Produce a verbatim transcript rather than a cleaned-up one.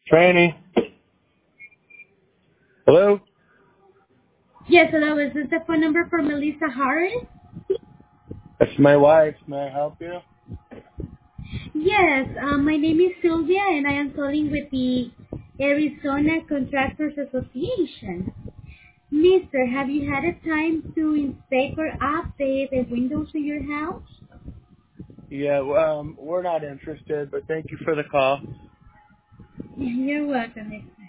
Training. Hello? Yes, hello. Is this the phone number for Melissa Harris? That's my wife. May I help you? Yes, um, my name is Sylvia and I am calling with the Arizona Contractors Association. Mister, have you had a time to inspect or update the windows in your house? Yeah, well, um, we're not interested, but thank you for the call. You're welcome, mister